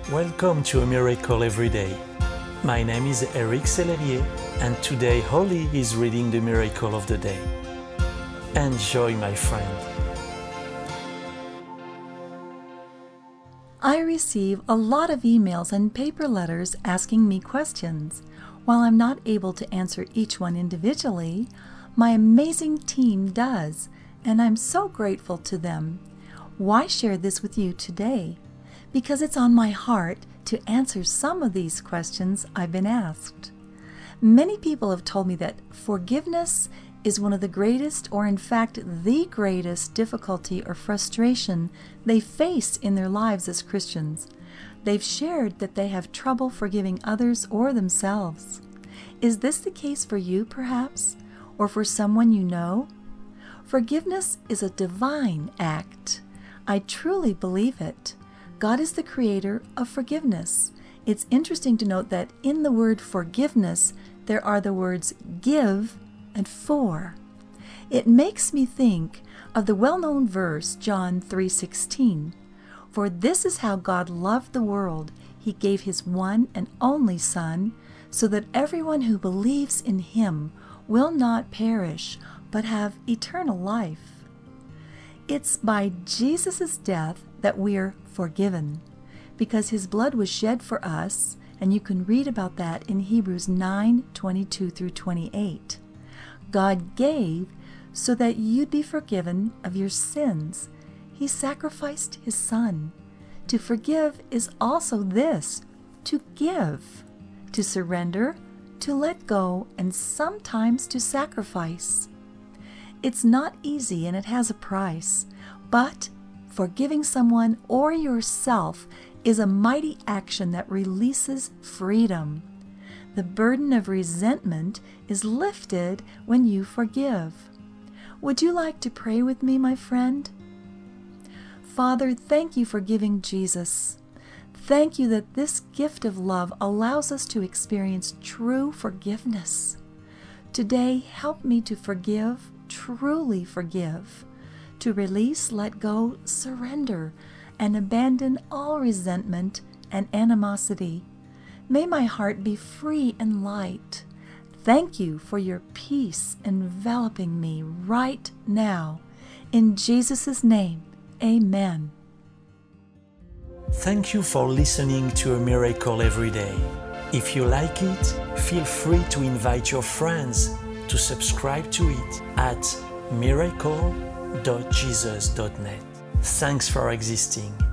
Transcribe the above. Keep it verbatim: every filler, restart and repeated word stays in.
Welcome to A Miracle Every Day. My name is Eric Sellerier, and today Holly is reading the Miracle of the Day. Enjoy, my friend. I receive a lot of emails and paper letters asking me questions. While I'm not able to answer each one individually, my amazing team does, and I'm so grateful to them. Why share this with you today? Because it's on my heart to answer some of these questions I've been asked. Many people have told me that forgiveness is one of the greatest, or in fact the greatest, difficulty or frustration they face in their lives as Christians. They've shared that they have trouble forgiving others or themselves. Is this the case for you, perhaps? Or for someone you know? Forgiveness is a divine act. I truly believe it. God is the creator of forgiveness. It's interesting to note that in the word forgiveness, there are the words give and for. It makes me think of the well-known verse, John three sixteen. For this is how God loved the world. He gave his one and only Son, so that everyone who believes in him will not perish, but have eternal life. It's by Jesus' death that we're forgiven, because his blood was shed for us, and you can read about that in Hebrews nine twenty-two through twenty-eight. God gave so that you'd be forgiven of your sins. He sacrificed his Son. To forgive is also this, to give, to surrender, to let go, and sometimes to sacrifice. It's not easy and it has a price, but forgiving someone or yourself is a mighty action that releases freedom. The burden of resentment is lifted when you forgive. Would you like to pray with me, my friend? Father, thank you for giving Jesus. Thank you that this gift of love allows us to experience true forgiveness. Today, help me to forgive, truly forgive, to release, let go, surrender, and abandon all resentment and animosity. May my heart be free and light. Thank you for your peace enveloping me right now. In Jesus' name, amen. Thank you for listening to A Miracle Every Day. If you like it, feel free to invite your friends to subscribe to it at miracle dot jesus dot net. Thanks for existing.